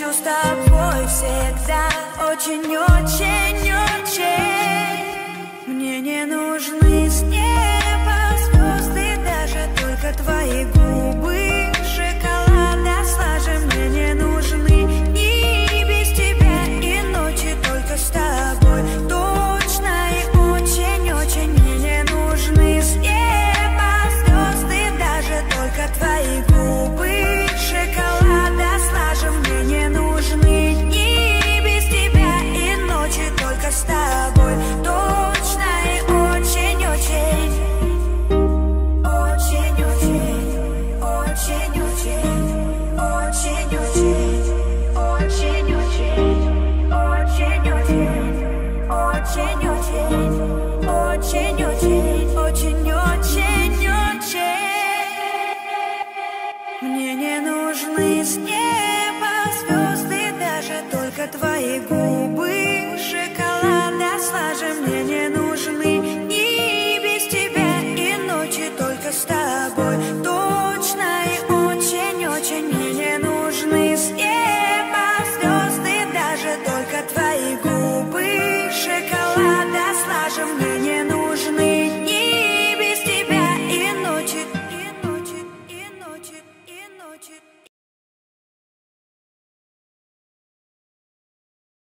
хочу с тобой всегда. Очень-очень-очень. Мне не нужны с неба звезды, даже только твои губы шоколада слаже. Мне не нужны дни без тебя и ночи только с тобой. Точно и очень-очень. Мне не нужны с неба звезды, даже только твои губы шоколада слаже. Мне не нужны дни без тебя и ночи только с тобой. Точно и очень-очень. Очень-очень. Очень-очень. Очень-очень. Очень-очень. Очень-очень. Очень-очень. Очень-очень. Очень-очень-очень. Мне не нужны сны.